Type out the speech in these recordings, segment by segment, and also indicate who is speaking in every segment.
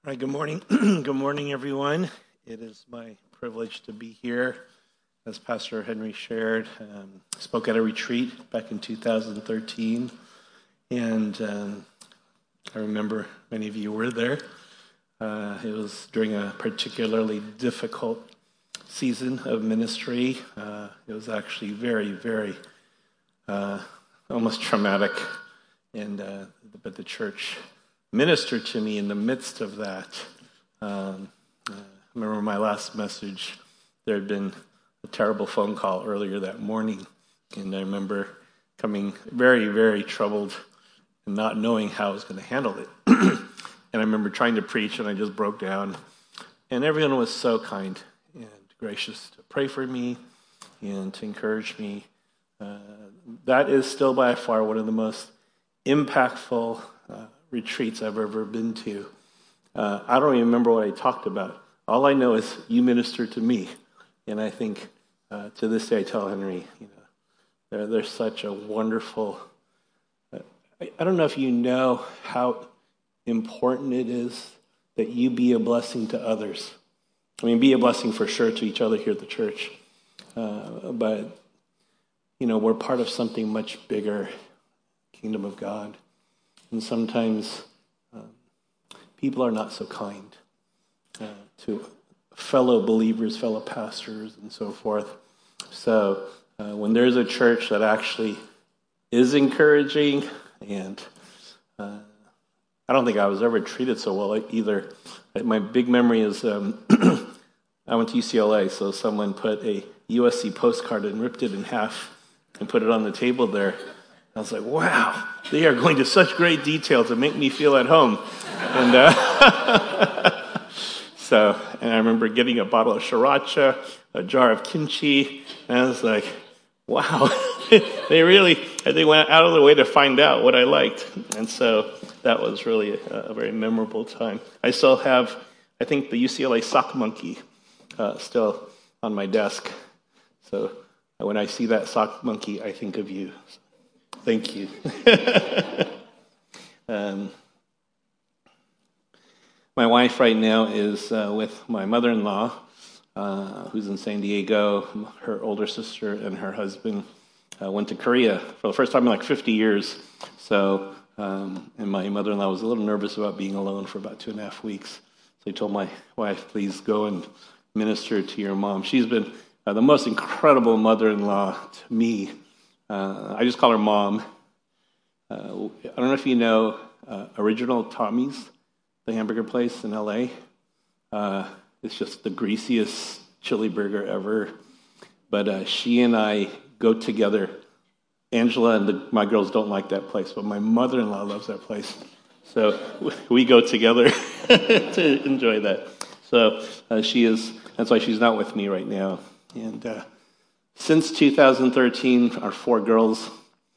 Speaker 1: All right, good morning. Good morning, everyone. It is my privilege to be here. As Pastor Henry shared, spoke at a retreat back in 2013, and I remember many of you were there. It was during a particularly difficult season of ministry. It was actually very, very almost traumatic, but the church ministered to me in the midst of that. I remember my last message, there had been a terrible phone call earlier that morning, and I remember coming very, very troubled and not knowing how I was going to handle it. And I remember trying to preach, and I just broke down. And everyone was so kind and gracious to pray for me and to encourage me. That is still by far one of the most impactful retreats I've ever been to. I don't even remember what I talked about. All I know is you ministered to me. And I think to this day I tell Henry, they're such a wonderful... I don't know if you know how important it is that you be a blessing to others. I mean, be a blessing for sure to each other here at the church. But, we're part of something much bigger, Kingdom of God. And sometimes people are not so kind to fellow believers, fellow pastors, and so forth. So when there's a church that actually is encouraging, and I don't think I was ever treated so well either. My big memory is I went to UCLA, so someone put a USC postcard and ripped it in half and put it on the table there. I was like, wow, they are going to such great detail to make me feel at home. And and I remember getting a bottle of sriracha, a jar of kimchi, and I was like, wow, they went out of the way to find out what I liked. And so that was really a very memorable time. I still have, I think, the UCLA sock monkey still on my desk. So when I see that sock monkey, I think of you. Thank you. My wife right now is with my mother-in-law, who's in San Diego. Her older sister and her husband went to Korea for the first time in like 50 years. So, and my mother-in-law was a little nervous about being alone for about 2.5 weeks. So I told my wife, please go and minister to your mom. She's been the most incredible mother-in-law to me. I just call her Mom. I don't know if you know Original Tommy's, the hamburger place in L.A. It's just the greasiest chili burger ever. But she and I go together. Angela and my girls don't like that place, but my mother-in-law loves that place. So we go together to enjoy that. So that's why she's not with me right now. And since 2013, our 4 girls,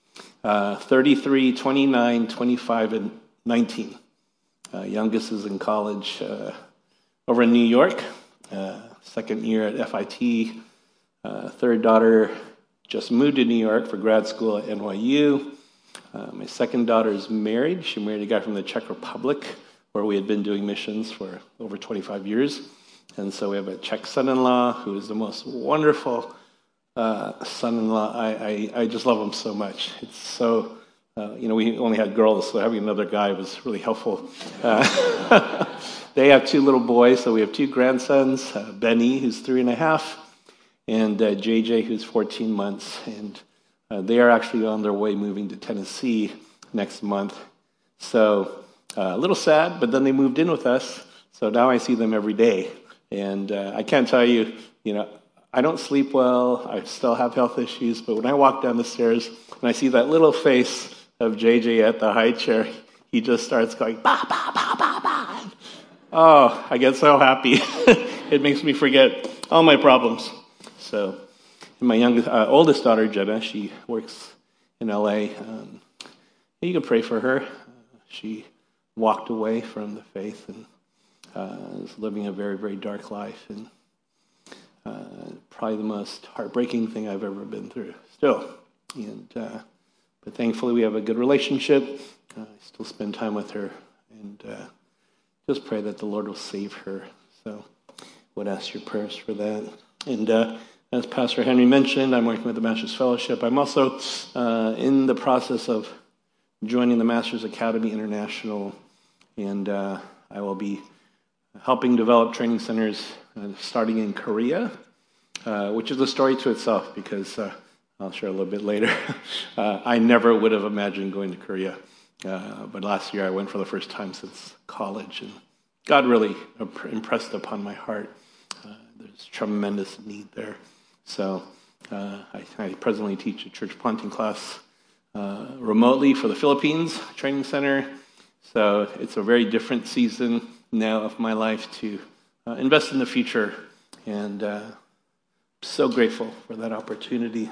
Speaker 1: 33, 29, 25, and 19. Youngest is in college over in New York, second year at FIT. Third daughter just moved to New York for grad school at NYU. My second daughter is married. She married a guy from the Czech Republic, where we had been doing missions for over 25 years. And so we have a Czech son-in-law who is the most wonderful son-in-law. I just love him so much. It's so, we only had girls, so having another guy was really helpful. They have 2 little boys, so we have 2 grandsons, Benny, who's 3.5, and JJ, who's 14 months. And they are actually on their way moving to Tennessee next month. So a little sad, but then they moved in with us, so now I see them every day. And I can't tell you, I don't sleep well. I still have health issues. But when I walk down the stairs and I see that little face of JJ at the high chair, he just starts going, ba, ba, ba, ba, ba. Oh, I get so happy. It makes me forget all my problems. So my oldest daughter, Jenna, she works in L.A. You can pray for her. She walked away from the faith and is living a very, very dark life. And probably the most heartbreaking thing I've ever been through still. But thankfully we have a good relationship. I still spend time with her and just pray that the Lord will save her. So would ask your prayers for that. And as Pastor Henry mentioned, I'm working with the Master's Fellowship. I'm also in the process of joining the Master's Academy International, and I will be helping develop training centers starting in Korea, which is a story to itself because I'll share a little bit later. I never would have imagined going to Korea, but last year I went for the first time since college, and God really impressed upon my heart. There's tremendous need there. So I presently teach a church planting class remotely for the Philippines Training Center. So it's a very different season now of my life to invest in the future, and so grateful for that opportunity.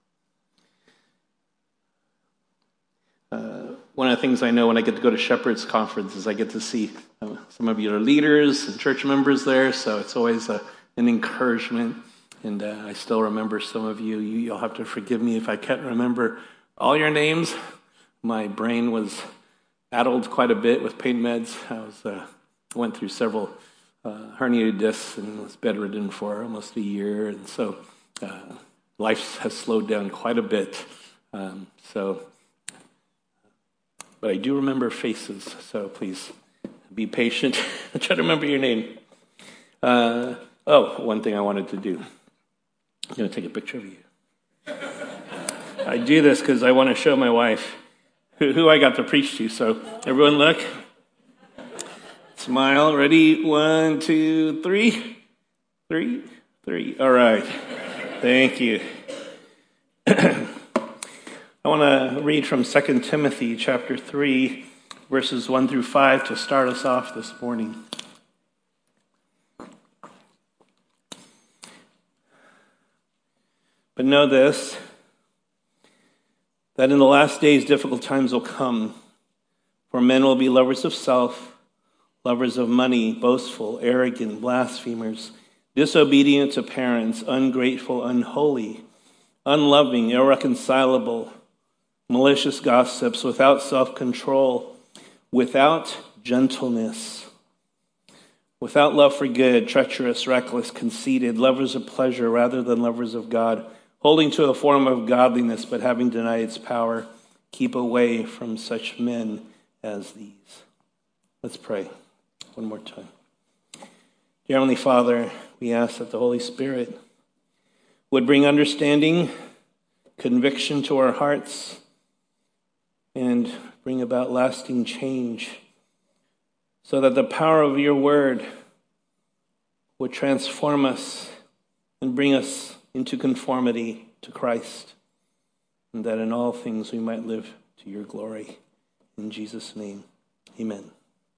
Speaker 1: One of the things I know when I get to go to Shepherd's Conference is I get to see some of your leaders and church members there, so it's always an encouragement. And I still remember some of you. You'll have to forgive me if I can't remember all your names. My brain was addled quite a bit with pain meds. I went through several herniated discs and was bedridden for almost a year. And so life has slowed down quite a bit. But I do remember faces, so please be patient. I try to remember your name. One thing I wanted to do. I'm going to take a picture of you. I do this because I want to show my wife who I got to preach to. So everyone look. Smile. Ready? 1, 2, 3. 3. All right. Thank you. I want to read from 2 Timothy chapter 3, verses 1 through 5 to start us off this morning. But know this, that in the last days difficult times will come, for men will be lovers of self, lovers of money, boastful, arrogant, blasphemers, disobedient to parents, ungrateful, unholy, unloving, irreconcilable, malicious gossips, without self-control, without gentleness, without love for good, treacherous, reckless, conceited, lovers of pleasure rather than lovers of God, holding to a form of godliness but having denied its power. Keep away from such men as these. Let's pray one more time. Dear Heavenly Father, we ask that the Holy Spirit would bring understanding, conviction to our hearts, and bring about lasting change so that the power of your word would transform us and bring us into conformity to Christ, and that in all things we might live to your glory. In Jesus' name, amen.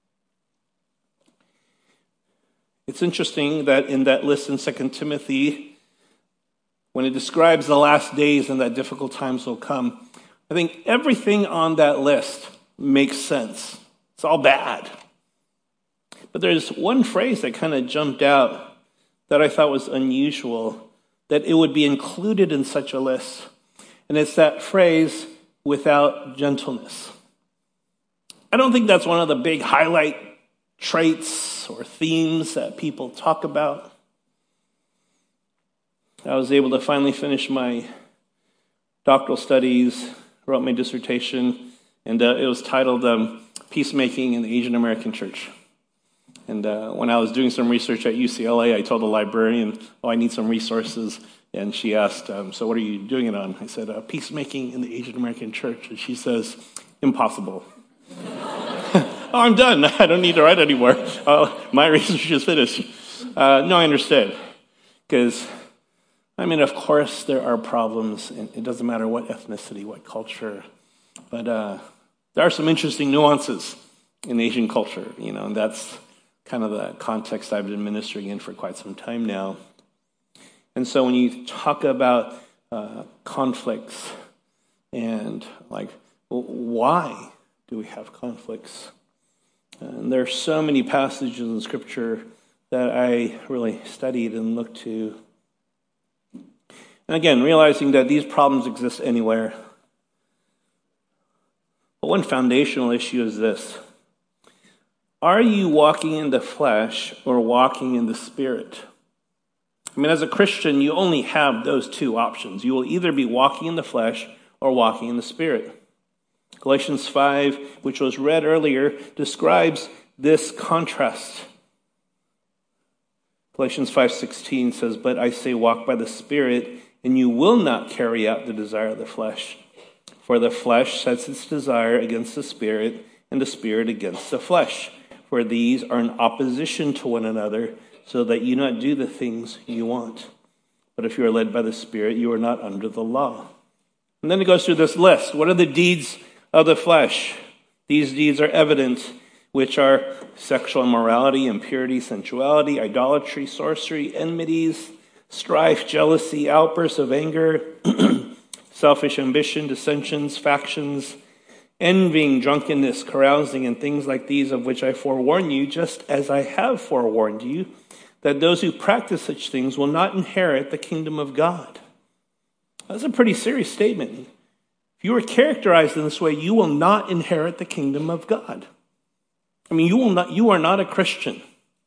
Speaker 1: It's interesting that in that list in 2 Timothy, when it describes the last days and that difficult times will come, I think everything on that list makes sense. It's all bad. But there's one phrase that kind of jumped out that I thought was unusual, that it would be included in such a list. And it's that phrase, without gentleness. I don't think that's one of the big highlight traits or themes that people talk about. I was able to finally finish my doctoral studies, wrote my dissertation, and it was titled Peacemaking in the Asian American Church. And when I was doing some research at UCLA, I told the librarian, I need some resources. And she asked, so what are you doing it on? I said, peacemaking in the Asian American Church. And she says, impossible. I'm done. I don't need to write anymore. My research is finished. No, I understood. Because, of course there are problems. And it doesn't matter what ethnicity, what culture. But there are some interesting nuances in Asian culture, and that's kind of the context I've been ministering in for quite some time now. And so when you talk about conflicts and why do we have conflicts? And there are so many passages in Scripture that I really studied and looked to. And again, realizing that these problems exist anywhere. But one foundational issue is this. Are you walking in the flesh or walking in the Spirit? I mean, as a Christian, you only have those two options. You will either be walking in the flesh or walking in the Spirit. Galatians 5, which was read earlier, describes this contrast. Galatians 5:16 says, "But I say, walk by the Spirit, and you will not carry out the desire of the flesh. For the flesh sets its desire against the Spirit, and the Spirit against the flesh. For these are in opposition to one another, so that you not do the things you want. But if you are led by the Spirit, you are not under the law." And then it goes through this list. What are the deeds of the flesh? These deeds are evident, which are sexual immorality, impurity, sensuality, idolatry, sorcery, enmities, strife, jealousy, outbursts of anger, selfish ambition, dissensions, factions, envying, drunkenness, carousing, and things like these, of which I forewarn you, just as I have forewarned you, that those who practice such things will not inherit the kingdom of God. That's a pretty serious statement. If you are characterized in this way, you will not inherit the kingdom of God. I mean, you are not a Christian.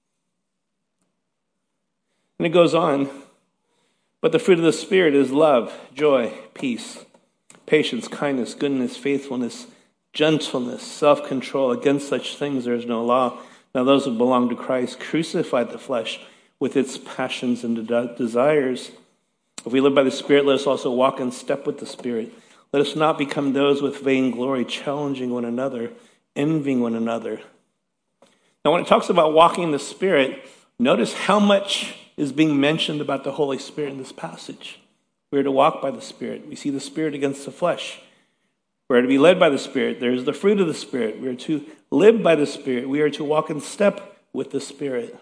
Speaker 1: And it goes on, but the fruit of the Spirit is love, joy, peace, patience, kindness, goodness, faithfulness, gentleness, self-control. Against such things there is no law. Now those who belong to Christ crucified the flesh with its passions and desires. If we live by the Spirit, let us also walk in step with the Spirit. Let us not become those with vainglory, challenging one another, envying one another. Now, when it talks about walking in the Spirit, notice how much is being mentioned about the Holy Spirit in this passage. We are to walk by the Spirit. We see the Spirit against the flesh. We are to be led by the Spirit. There's the fruit of the Spirit. We are to live by the Spirit. We are to walk in step with the Spirit.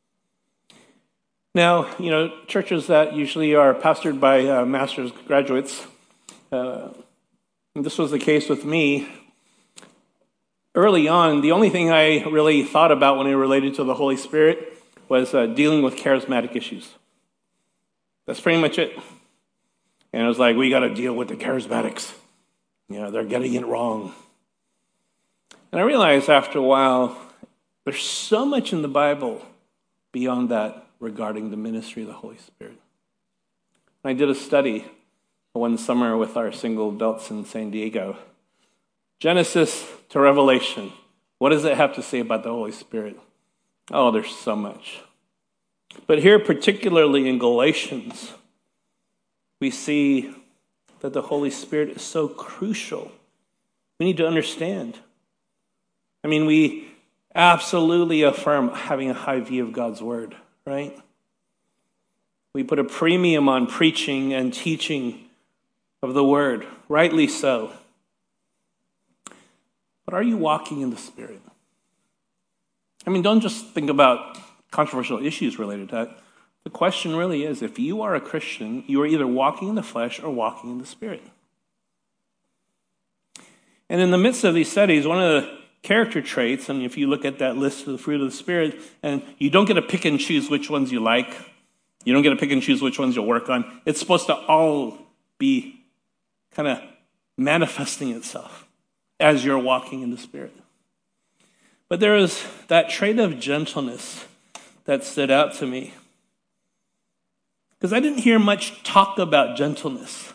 Speaker 1: Now, churches that usually are pastored by master's graduates, this was the case with me. Early on, the only thing I really thought about when it related to the Holy Spirit was dealing with charismatic issues. That's pretty much it. And it was like, we got to deal with the charismatics. They're getting it wrong. And I realized after a while, there's so much in the Bible beyond that regarding the ministry of the Holy Spirit. I did a study one summer with our single adults in San Diego. Genesis to Revelation. What does it have to say about the Holy Spirit? Oh, there's so much. But here, particularly in Galatians, we see that the Holy Spirit is so crucial. We need to understand. I mean, we absolutely affirm having a high view of God's word, right? We put a premium on preaching and teaching of the word, rightly so. But are you walking in the Spirit? I mean, don't just think about controversial issues related to that. The question really is, if you are a Christian, you are either walking in the flesh or walking in the Spirit. And in the midst of these studies, one of the character traits, and if you look at that list of the fruit of the Spirit, and you don't get to pick and choose which ones you like, you don't get to pick and choose which ones you'll work on, it's supposed to all be kind of manifesting itself as you're walking in the Spirit. But there is that trait of gentleness that stood out to me. Because I didn't hear much talk about gentleness.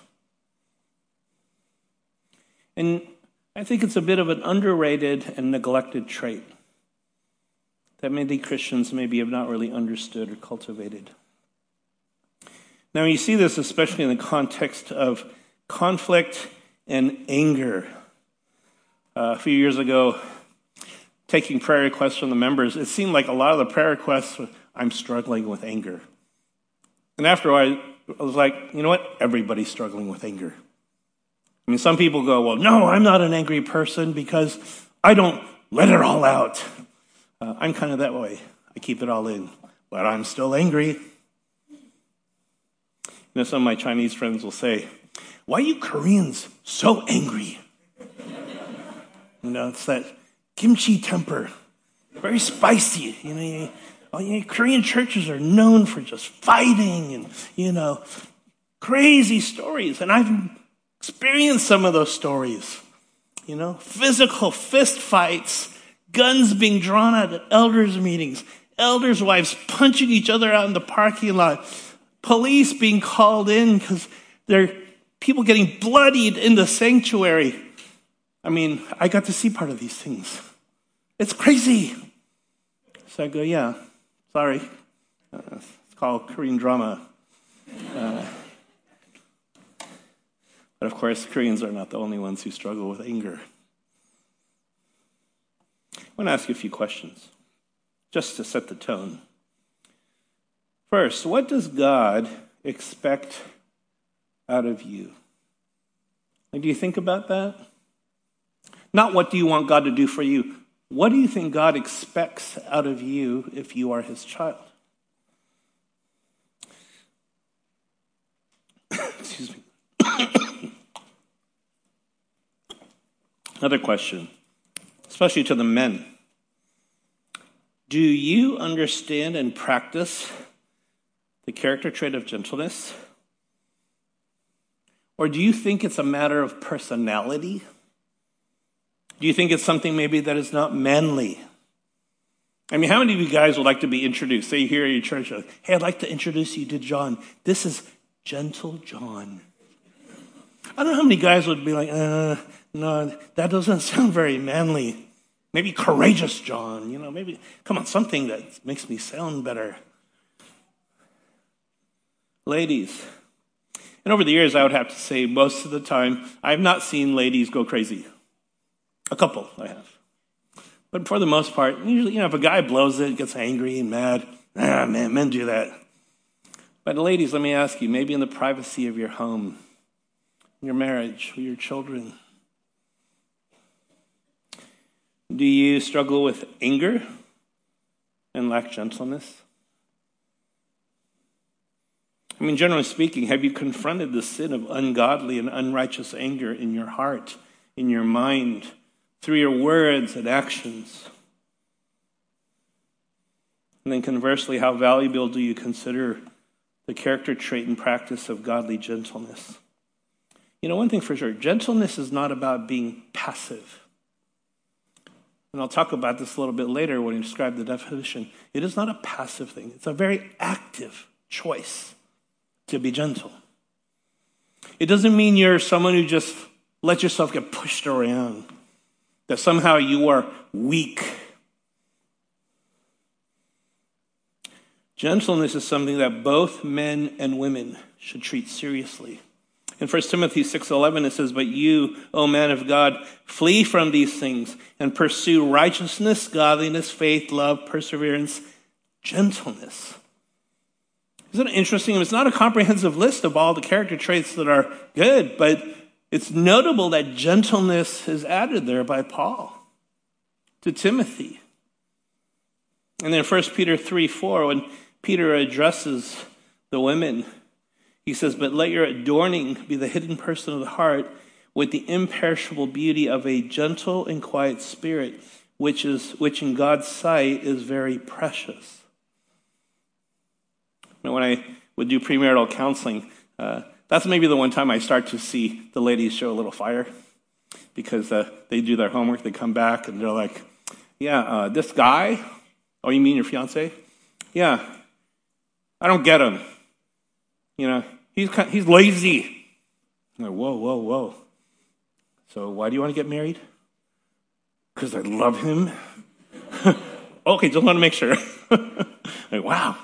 Speaker 1: And I think it's a bit of an underrated and neglected trait that many Christians maybe have not really understood or cultivated. Now, you see this especially in the context of conflict and anger. A few years ago, taking prayer requests from the members, it seemed like a lot of the prayer requests were, I'm struggling with anger. And after a while, I was like, you know what? Everybody's struggling with anger. I mean, some people go, well, no, I'm not an angry person because I don't let it all out. I'm kind of that way. I keep it all in, but I'm still angry. Some of my Chinese friends will say, why are you Koreans so angry? It's that kimchi temper, very spicy. Korean churches are known for just fighting and, crazy stories. And I've experienced some of those stories, physical fist fights, guns being drawn out at elders' meetings, elders' wives punching each other out in the parking lot, police being called in because there are people getting bloodied in the sanctuary. I mean, I got to see part of these things. It's crazy. So I go, yeah, sorry. It's called Korean drama. But of course, Koreans are not the only ones who struggle with anger. I want to ask you a few questions, just to set the tone. First, what does God expect out of you? Like, do you think about that? Not what do you want God to do for you. What do you think God expects out of you if you are his child? Excuse me. Another question, especially to the men. Do you understand and practice the character trait of gentleness? Or do you think it's a matter of personality? Do you think it's something maybe that is not manly? I mean, how many of you guys would like to be introduced? Say here at your church, hey, I'd like to introduce you to John. This is Gentle John. I don't know how many guys would be like, no, that doesn't sound very manly. Maybe Courageous John, maybe, come on, something that makes me sound better. Ladies, and over the years, I would have to say most of the time, I have not seen ladies go crazy. A couple I have. But for the most part, usually, if a guy blows it, gets angry and mad, man, men do that. But ladies, let me ask you, maybe in the privacy of your home, your marriage, with your children, do you struggle with anger and lack gentleness? I mean, generally speaking, have you confronted the sin of ungodly and unrighteous anger in your heart, in your mind, through your words and actions? And then conversely, how valuable do you consider the character trait and practice of godly gentleness? One thing for sure, gentleness is not about being passive. And I'll talk about this a little bit later when I describe the definition. It is not a passive thing. It's a very active choice to be gentle. It doesn't mean you're someone who just let yourself get pushed around, that somehow you are weak. Gentleness is something that both men and women should treat seriously. In 1 Timothy 6:11, it says, "But you, O man of God, flee from these things and pursue righteousness, godliness, faith, love, perseverance, gentleness." Isn't it interesting? It's not a comprehensive list of all the character traits that are good, but it's notable that gentleness is added there by Paul to Timothy. And then 1 Peter 3:4, when Peter addresses the women, he says, "But let your adorning be the hidden person of the heart with the imperishable beauty of a gentle and quiet spirit, which in God's sight is very precious." When I would do premarital counseling, that's maybe the one time I start to see the ladies show a little fire, because they do their homework, they come back, and they're like, this guy, oh, you mean your fiance? Yeah, I don't get him. He's lazy. I'm like, whoa. So why do you want to get married? Because I love him. Okay, just want to make sure. Like, wow.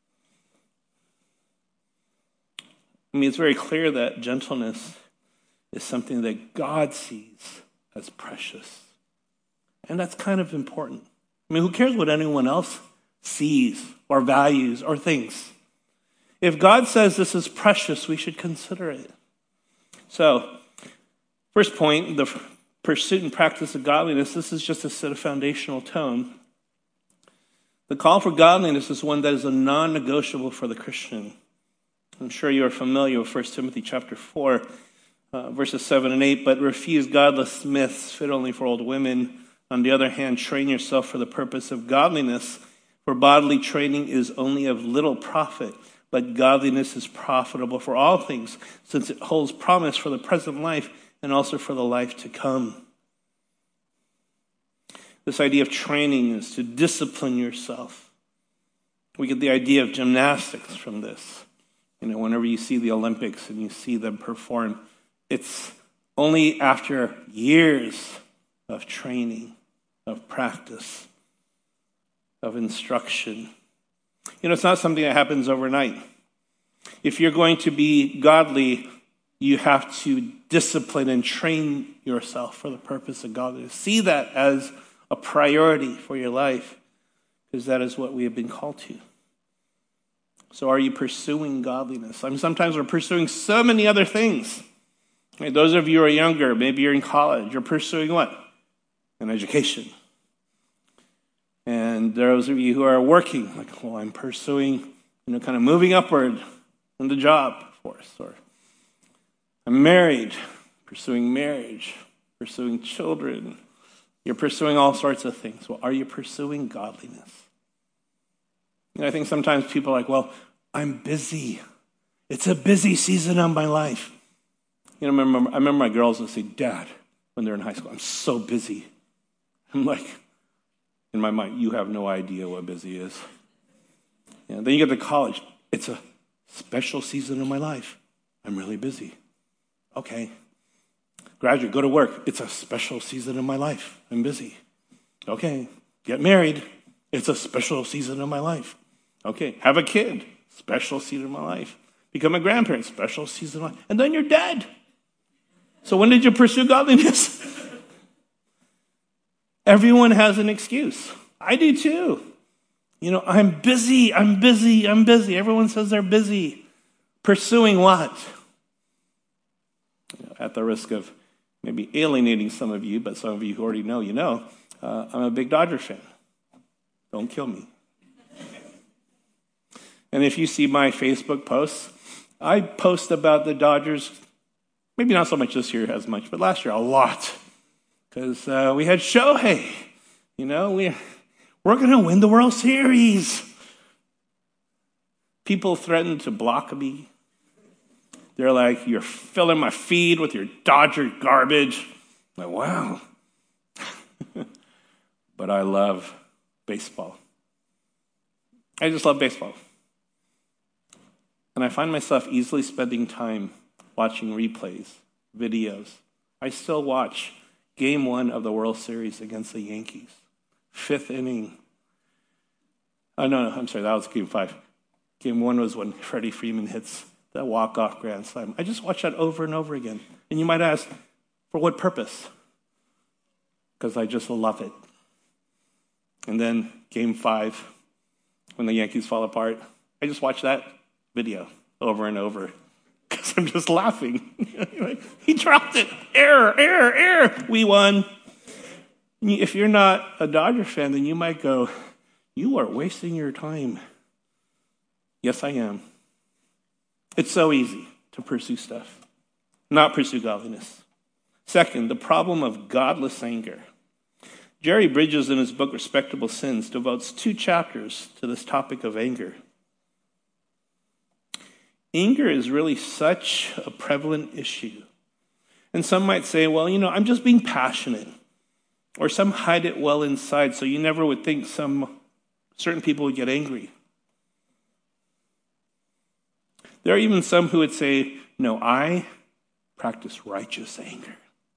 Speaker 1: I mean, it's very clear that gentleness is something that God sees as precious. And that's kind of important. I mean, who cares what anyone else sees or values or thinks? If God says this is precious, we should consider it. So, first point, the pursuit and practice of godliness, this is just to set a foundational tone. The call for godliness is one that is a non-negotiable for the Christian. I'm sure you are familiar with 1 Timothy chapter 4, verses 7 and 8, "But refuse godless myths fit only for old women. On the other hand, train yourself for the purpose of godliness, for bodily training is only of little profit, but godliness is profitable for all things, since it holds promise for the present life and also for the life to come." This idea of training is to discipline yourself. We get the idea of gymnastics from this. Whenever you see the Olympics and you see them perform, it's only after years of training, of practice, of instruction. It's not something that happens overnight. If you're going to be godly, you have to discipline and train yourself for the purpose of godliness. See that as a priority for your life, because that is what we have been called to. So are you pursuing godliness? Sometimes we're pursuing so many other things. Those of you who are younger, maybe you're in college, you're pursuing what? An education. And those of you who are working, I'm pursuing, kind of moving upward in the job force. Or I'm married, pursuing marriage, pursuing children. You're pursuing all sorts of things. Well, are you pursuing godliness? I think sometimes people are like, I'm busy. It's a busy season of my life. I remember my girls would say, Dad, when they're in high school, I'm so busy. I'm like, in my mind, you have no idea what busy is. Then you get to college. It's a special season of my life. I'm really busy. Okay. Graduate, go to work. It's a special season of my life. I'm busy. Okay. Get married. It's a special season of my life. Okay. Have a kid. Special season of my life. Become a grandparent. Special season of my life. And then you're dead. So when did you pursue godliness? Everyone has an excuse. I do too. I'm busy. Everyone says they're busy. Pursuing what? At the risk of maybe alienating some of you, but some of you who already know, I'm a big Dodger fan. Don't kill me. And if you see my Facebook posts, I post about the Dodgers, maybe not so much this year as much, but last year a lot. Because we had Shohei. We're going to win the World Series. People threatened to block me. They're like, you're filling my feed with your Dodger garbage. I'm like, wow. But I love baseball. I just love baseball. And I find myself easily spending time watching replays, videos. I still watch Game 1 of the World Series against the Yankees. 5th inning. Oh, no, I'm sorry, that was Game 5. Game 1 was when Freddie Freeman hits that walk-off grand slam. I just watch that over and over again. And you might ask, for what purpose? Because I just love it. And then Game 5, when the Yankees fall apart, I just watch that video over and over because I'm just laughing. He dropped it. Error. We won. If you're not a Dodger fan, then you might go, you are wasting your time. Yes, I am. It's so easy to pursue stuff, not pursue godliness. Second, the problem of godless anger. Jerry Bridges, in his book Respectable Sins, devotes 2 chapters to this topic of anger. Anger is really such a prevalent issue. And some might say, I'm just being passionate. Or some hide it well inside, so you never would think certain people would get angry. There are even some who would say, no, I practice righteous anger.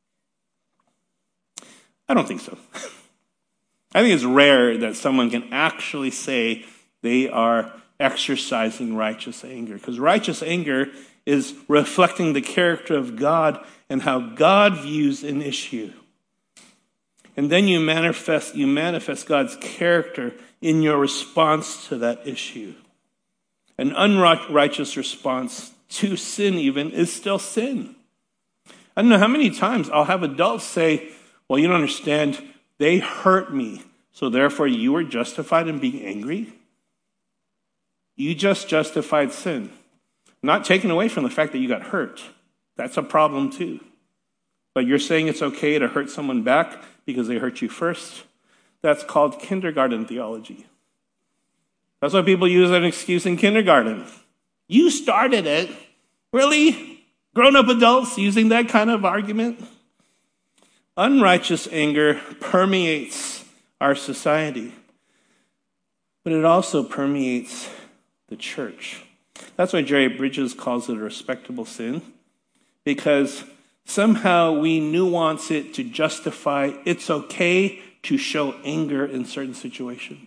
Speaker 1: I don't think so. I think it's rare that someone can actually say they are exercising righteous anger, because righteous anger is reflecting the character of God and how God views an issue. And then you manifest God's character in your response to that issue. An unrighteous response to sin even is still sin. I don't know how many times I'll have adults say, well, you don't understand, they hurt me, so therefore you were justified in being angry? You just justified sin. Not taken away from the fact that you got hurt. That's a problem too. But you're saying it's okay to hurt someone back because they hurt you first? That's called kindergarten theology. That's why people use an excuse in kindergarten. You started it. Really? Grown-up adults using that kind of argument? Unrighteous anger permeates our society. But it also permeates the church. That's why Jerry Bridges calls it a respectable sin, because somehow we nuance it to justify it's okay to show anger in certain situations.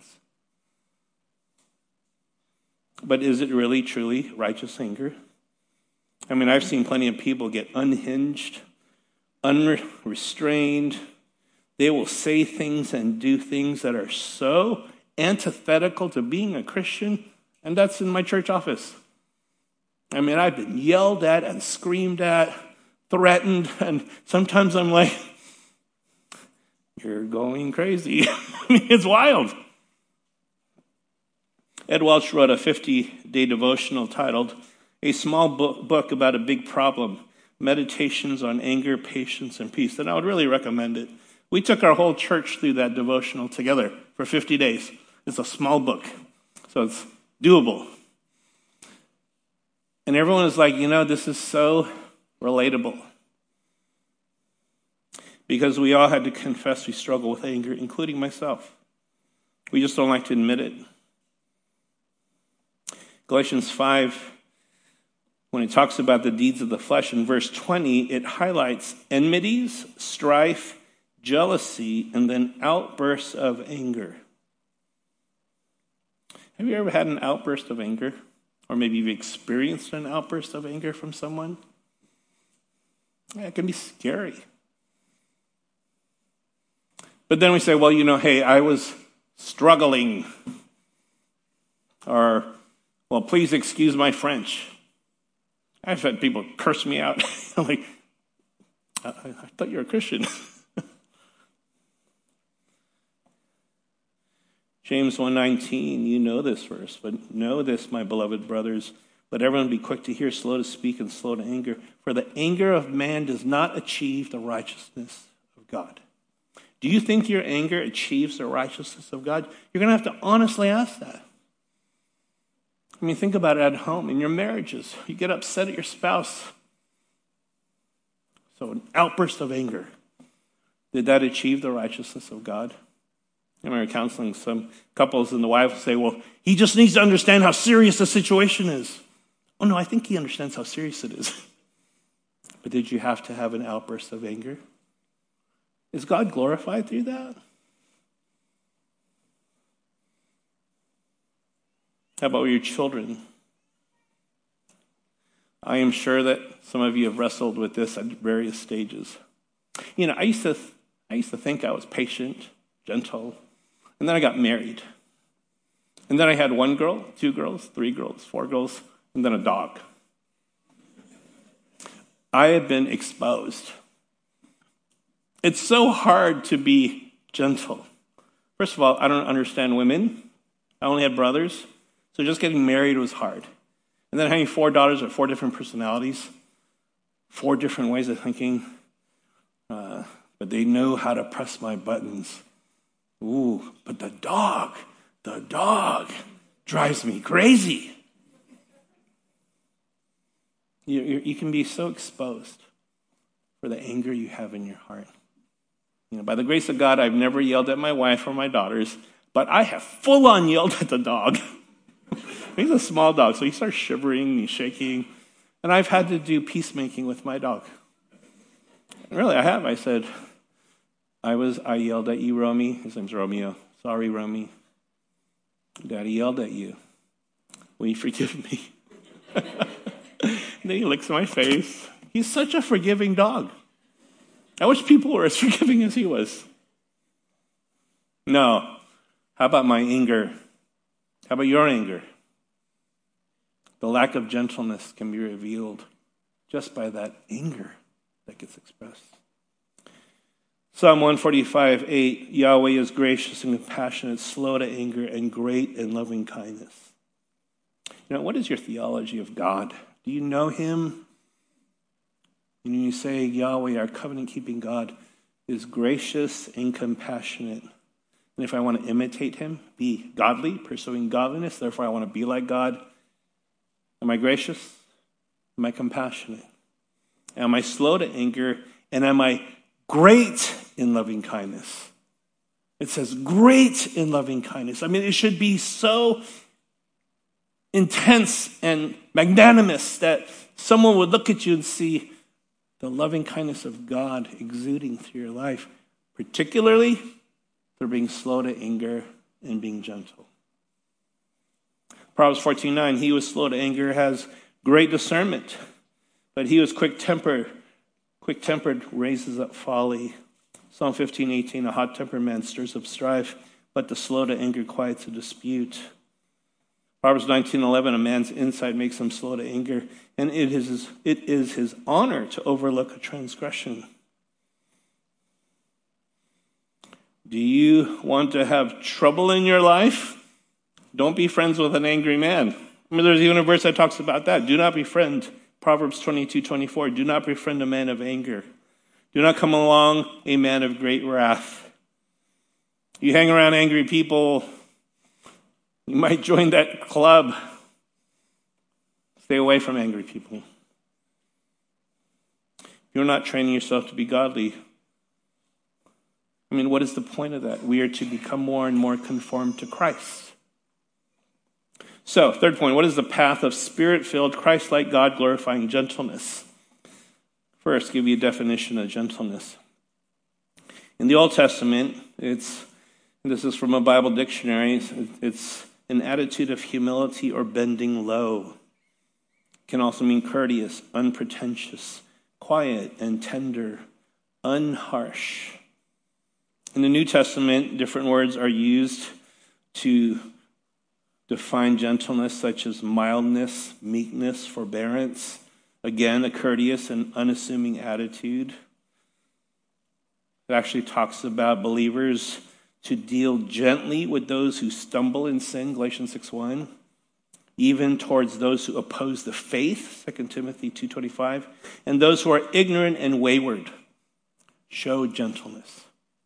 Speaker 1: But is it really, truly righteous anger? I mean, I've seen plenty of people get unhinged, unrestrained. They will say things and do things that are so antithetical to being a Christian, and that's in my church office. I mean, I've been yelled at and screamed at, threatened, and sometimes I'm like, you're going crazy. I mean, it's wild. Ed Welch wrote a 50-day devotional titled, A Small Book About a Big Problem, Meditations on Anger, Patience, and Peace. And I would really recommend it. We took our whole church through that devotional together for 50 days. It's a small book, so it's doable. And everyone is like, this is so relatable. Because we all had to confess we struggle with anger, including myself. We just don't like to admit it. Galatians 5, when it talks about the deeds of the flesh, in verse 20, it highlights enmities, strife, jealousy, and then outbursts of anger. Have you ever had an outburst of anger? Or maybe you've experienced an outburst of anger from someone? Yeah, it can be scary. But then we say, well, hey, I was struggling. Or, well, please excuse my French. I've had people curse me out. I'm like, I thought you were a Christian. James 1:19, you know this verse, but know this, my beloved brothers, let everyone be quick to hear, slow to speak, and slow to anger. For the anger of man does not achieve the righteousness of God. Do you think your anger achieves the righteousness of God? You're going to have to honestly ask that. I mean, think about it at home, in your marriages. You get upset at your spouse. So an outburst of anger. Did that achieve the righteousness of God? I remember counseling some couples, and the wife would say, well, he just needs to understand how serious the situation is. Oh, no, I think he understands how serious it is. But did you have to have an outburst of anger? Is God glorified through that? How about your children? I am sure that some of you have wrestled with this at various stages. I used to think I was patient, gentle, and then I got married. And then I had 1 girl, 2 girls, 3 girls, 4 girls, and then a dog. I have been exposed. It's so hard to be gentle. First of all, I don't understand women. I only had brothers. So just getting married was hard. And then having 4 daughters with 4 different personalities, 4 different ways of thinking. But they know how to press my buttons. Ooh, but the dog drives me crazy. You can be so exposed for the anger you have in your heart. By the grace of God, I've never yelled at my wife or my daughters, but I have full-on yelled at the dog. He's a small dog, so he starts shivering, he's shaking, and I've had to do peacemaking with my dog. Really, I have. I said, I yelled at you, Romy. His name's Romeo. Sorry, Romy. Daddy yelled at you. Will you forgive me? And then he licks my face. He's such a forgiving dog. I wish people were as forgiving as he was. No. How about my anger? How about your anger? The lack of gentleness can be revealed just by that anger that gets expressed. Psalm 145:8, Yahweh is gracious and compassionate, slow to anger, and great in loving kindness. What is your theology of God? Do you know him? And you say Yahweh, our covenant-keeping God, is gracious and compassionate. And if I want to imitate him, be godly, pursuing godliness, therefore I want to be like God. Am I gracious? Am I compassionate? Am I slow to anger? And am I great in loving kindness?
Speaker 2: It says, great in loving kindness. I mean, it should be so intense and magnanimous that someone would look at you and see the loving kindness of God exuding through your life, particularly through being slow to anger and being gentle. Proverbs 14:9, he who is slow to anger has great discernment, but he who is quick-tempered raises up folly. Psalm 15:18, a hot-tempered man stirs up strife, but the slow to anger quiets a dispute. Proverbs 19:11, a man's insight makes him slow to anger, and it is his honor to overlook a transgression. Do you want to have trouble in your life? Don't be friends with an angry man. I mean, there's even a verse that talks about that. Do not befriend, Proverbs 22:24, do not befriend a man of anger. Do not come along a man of great wrath. You hang around angry people, you might join that club. Stay away from angry people. You're not training yourself to be godly. I mean, what is the point of that? We are to become more and more conformed to Christ. So, third point, what is the path of spirit-filled, Christ-like, God-glorifying gentleness? First, give you a definition of gentleness. In the Old Testament, this is from a Bible dictionary, it's an attitude of humility or bending low. It can also mean courteous, unpretentious, quiet and tender, unharsh. In the New Testament, different words are used to define gentleness, such as mildness, meekness, forbearance. Again, a courteous and unassuming attitude. It actually talks about believers to deal gently with those who stumble in sin, Galatians 6:1, even towards those who oppose the faith, 2 Timothy 2:25, and those who are ignorant and wayward. Show gentleness.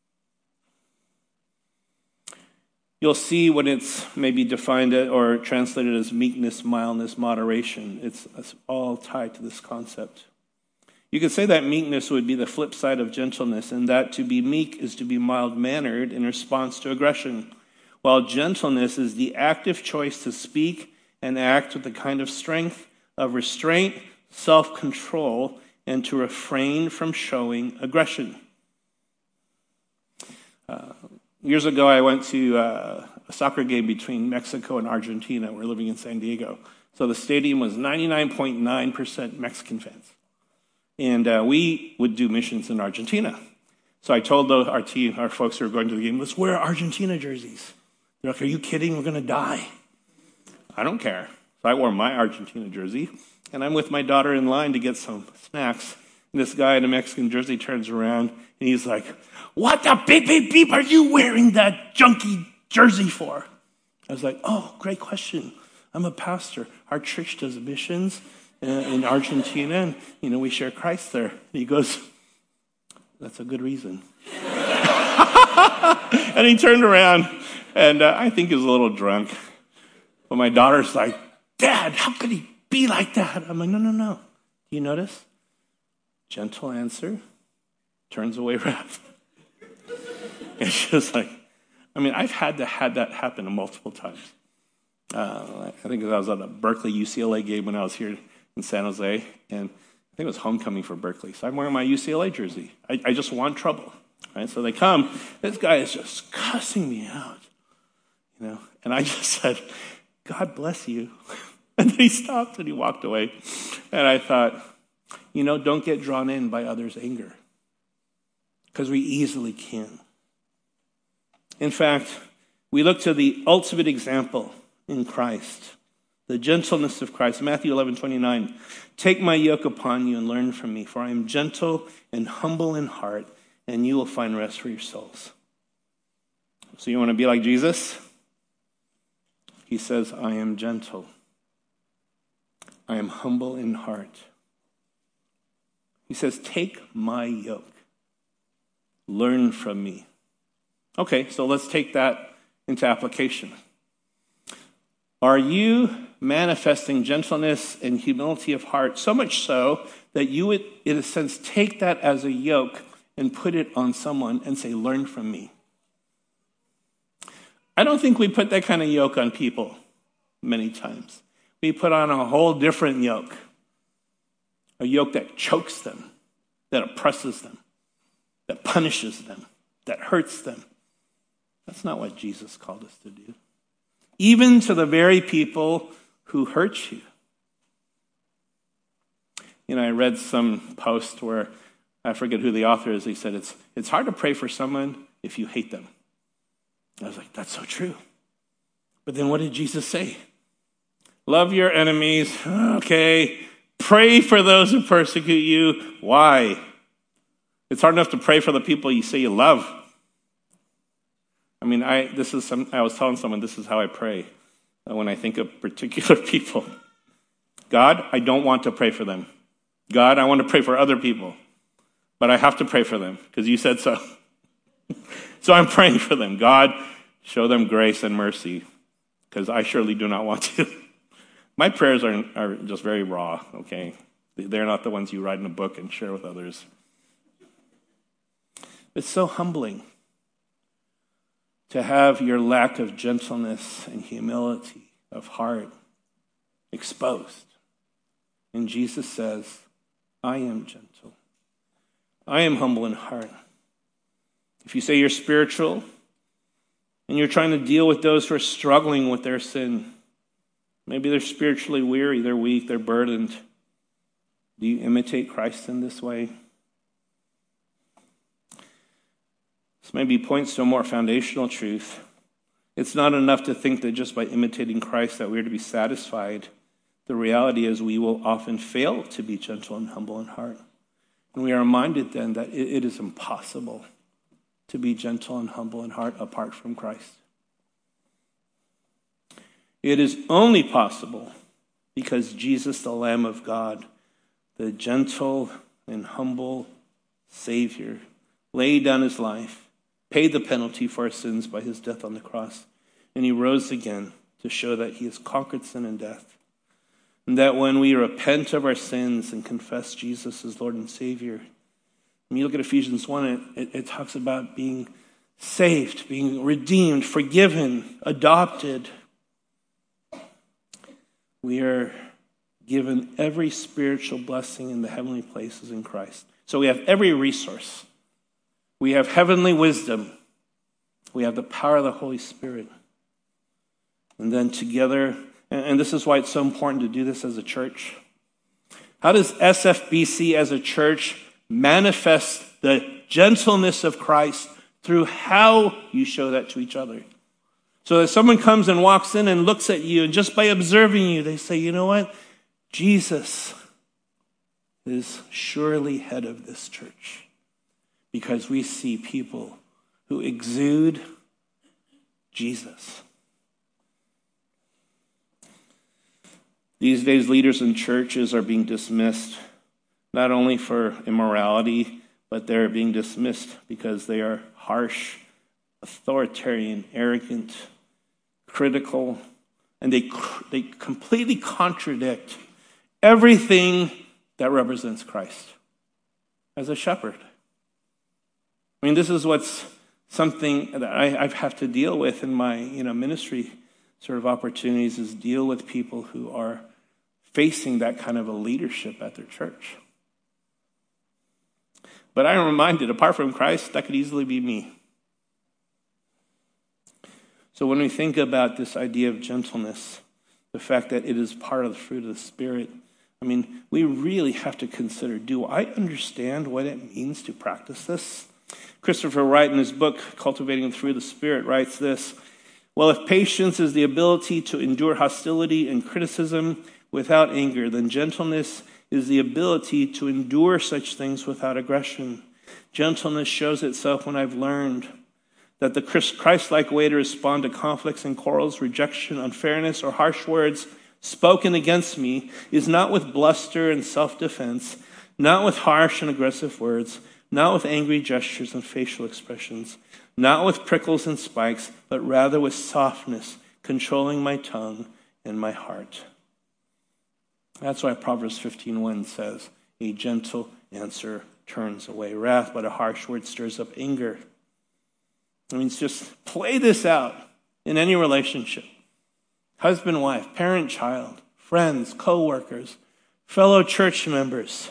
Speaker 2: You'll see when it's maybe defined or translated as meekness, mildness, moderation. It's all tied to this concept. You could say that meekness would be the flip side of gentleness, and that to be meek is to be mild-mannered in response to aggression, while gentleness is the active choice to speak and act with the kind of strength of restraint, self-control, and to refrain from showing aggression. Years ago, I went to a soccer game between Mexico and Argentina. We're living in San Diego. So the stadium was 99.9% Mexican fans. And we would do missions in Argentina. So I told our team, our folks who were going to the game, let's wear Argentina jerseys. They're like, are you kidding? We're going to die. I don't care. So I wore my Argentina jersey. And I'm with my daughter in line to get some snacks. And this guy in a Mexican jersey turns around and he's like, what the beep, beep, beep are you wearing that junky jersey for? I was like, oh, great question. I'm a pastor. Our church does missions in Argentina, and, we share Christ there. And he goes, that's a good reason. And he turned around, and I think he was a little drunk. But my daughter's like, Dad, how could he be like that? I'm like, no. You notice? Gentle answer, turns away wrath. It's just like, I've had that happen multiple times. I think I was at a Berkeley UCLA game when I was here in San Jose, and I think it was homecoming for Berkeley. So I'm wearing my UCLA jersey. I just want trouble, right? So they come. This guy is just cussing me out, And I just said, God bless you. And then he stopped and he walked away. And I thought, don't get drawn in by others' anger, because we easily can. In fact, we look to the ultimate example in Christ, the gentleness of Christ. Matthew 11:29, take my yoke upon you and learn from me, for I am gentle and humble in heart, and you will find rest for your souls. So you want to be like Jesus? He says, I am gentle. I am humble in heart. He says, take my yoke. Learn from me. Okay, so let's take that into application. Are you manifesting gentleness and humility of heart, so much so that you would, in a sense, take that as a yoke and put it on someone and say, learn from me? I don't think we put that kind of yoke on people many times. We put on a whole different yoke, a yoke that chokes them, that oppresses them, that punishes them, that hurts them. That's not what Jesus called us to do. Even to the very people who hurt you. I read some post where, I forget who the author is, he said, it's hard to pray for someone if you hate them. I was like, that's so true. But then what did Jesus say? Love your enemies. Okay. Pray for those who persecute you. Why? It's hard enough to pray for the people you say you love. I was telling someone this is how I pray when I think of particular people. God, I don't want to pray for them. God, I want to pray for other people. But I have to pray for them because you said so. So I'm praying for them. God, show them grace and mercy because I surely do not want to. My prayers are just very raw, okay? They're not the ones you write in a book and share with others. It's so humbling to have your lack of gentleness and humility of heart exposed. And Jesus says, I am gentle. I am humble in heart. If you say you're spiritual and you're trying to deal with those who are struggling with their sin, maybe they're spiritually weary, they're weak, they're burdened. Do you imitate Christ in this way? This maybe points to a more foundational truth. It's not enough to think that just by imitating Christ that we're to be satisfied. The reality is we will often fail to be gentle and humble in heart. And we are reminded then that it is impossible to be gentle and humble in heart apart from Christ. It is only possible because Jesus, the Lamb of God, the gentle and humble Savior, laid down his life, paid the penalty for our sins by his death on the cross, and he rose again to show that he has conquered sin and death. And that when we repent of our sins and confess Jesus as Lord and Savior, when you look at Ephesians 1, it talks about being saved, being redeemed, forgiven, adopted. We are given every spiritual blessing in the heavenly places in Christ. So we have every resource. We have heavenly wisdom. We have the power of the Holy Spirit. And then together, and this is why it's so important to do this as a church. How does SFBC as a church manifest the gentleness of Christ through how you show that to each other? So that someone comes and walks in and looks at you, and just by observing you, they say, you know what? Jesus is surely head of this church. Because we see people who exude Jesus. These days, leaders in churches are being dismissed, not only for immorality, but they're being dismissed because they are harsh, authoritarian, arrogant, critical, and they completely contradict everything that represents Christ as a shepherd. This is what's something that I have to deal with in my ministry sort of opportunities, is deal with people who are facing that kind of a leadership at their church. But I am reminded, apart from Christ, that could easily be me. So when we think about this idea of gentleness, the fact that it is part of the fruit of the Spirit, we really have to consider, do I understand what it means to practice this? Christopher Wright, in his book, Cultivating the Fruit of the Spirit, writes this: well, if patience is the ability to endure hostility and criticism without anger, then gentleness is the ability to endure such things without aggression. Gentleness shows itself when I've learned that the Christ-like way to respond to conflicts and quarrels, rejection, unfairness, or harsh words spoken against me is not with bluster and self-defense, not with harsh and aggressive words, not with angry gestures and facial expressions, not with prickles and spikes, but rather with softness, controlling my tongue and my heart. That's why Proverbs 15:1 says, a gentle answer turns away wrath, but a harsh word stirs up anger. It's just play this out. in any relationship, husband, wife, parent, child, friends, co-workers, fellow church members,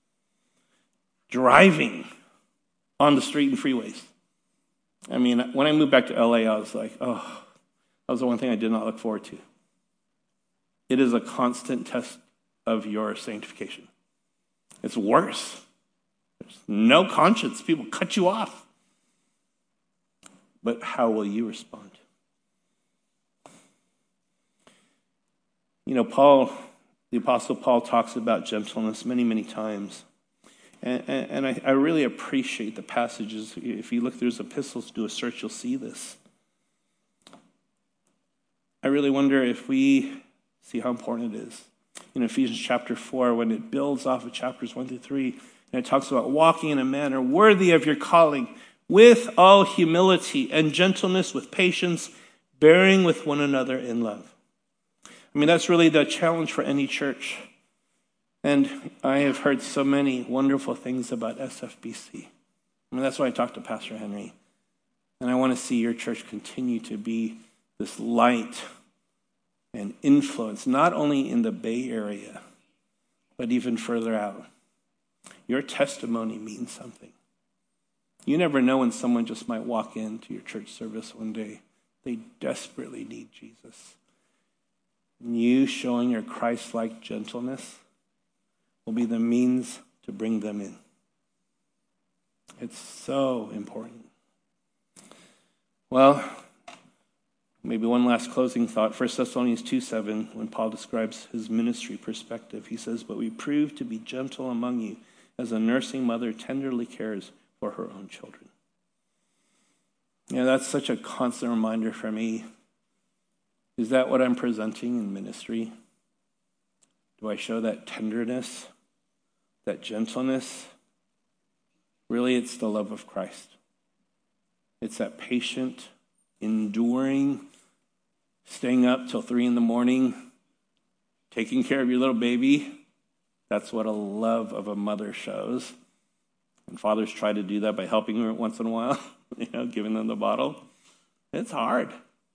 Speaker 2: driving on the street and freeways. I mean, when I moved back to LA, I was like, oh, that was the one thing I did not look forward to. It is a constant test of your sanctification. It's worse. There's no conscience. People cut you off. But how will you respond? You know, the Apostle Paul talks about gentleness many, many times. And I really appreciate the passages. If you look through his epistles, do a search, you'll see this. I really wonder if we see how important it is. In Ephesians chapter 4, when it builds off of chapters 1 through 3, and it talks about walking in a manner worthy of your calling, with all humility and gentleness, with patience, bearing with one another in love. I mean, that's really the challenge for any church. And I have heard so many wonderful things about SFBC. I mean, that's why I talked to Pastor Henry. And I want to see your church continue to be this light and influence, not only in the Bay Area, but even further out. Your testimony means something. You never know when someone just might walk into your church service one day. They desperately need Jesus. And you showing your Christ-like gentleness will be the means to bring them in. It's so important. Well, maybe one last closing thought. 1 Thessalonians 2:7, when Paul describes his ministry perspective, he says, "But we prove to be gentle among you, as a nursing mother tenderly cares for her own children." Yeah, that's such a constant reminder for me. Is that what I'm presenting in ministry? Do I show that tenderness, that gentleness? Really, it's the love of Christ. It's that patient, enduring, staying up till 3 a.m, taking care of your little baby. That's what a love of a mother shows. And fathers try to do that by helping her once in a while, giving them the bottle. It's hard.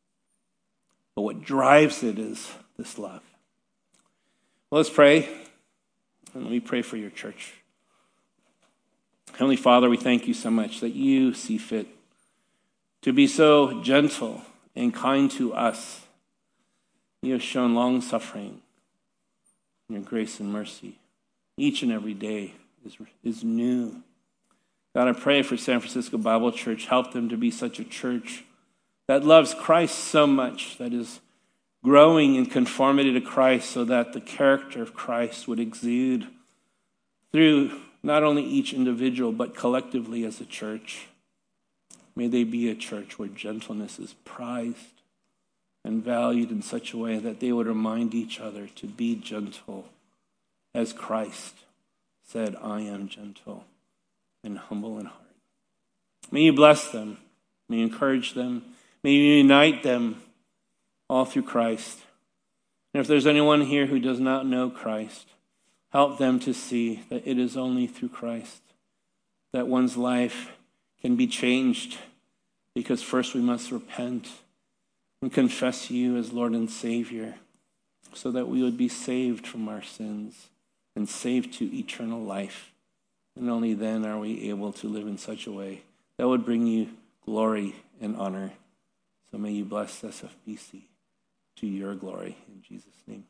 Speaker 2: But what drives it is this love. Well, let's pray. And let me pray for your church. Heavenly Father, we thank you so much that you see fit to be so gentle and kind to us. You have shown long suffering in your grace and mercy. Each and every day is new. God, I pray for San Francisco Bible Church. Help them to be such a church that loves Christ so much, that is growing in conformity to Christ, so that the character of Christ would exude through not only each individual, but collectively as a church. May they be a church where gentleness is prized and valued in such a way that they would remind each other to be gentle, as Christ said, "I am gentle and humble in heart." May you bless them. May you encourage them. May you unite them all through Christ. And if there's anyone here who does not know Christ, help them to see that it is only through Christ that one's life can be changed, because first we must repent and confess you as Lord and Savior, so that we would be saved from our sins and saved to eternal life. And only then are we able to live in such a way that would bring you glory and honor. So may you bless SFBC to your glory. In Jesus' name.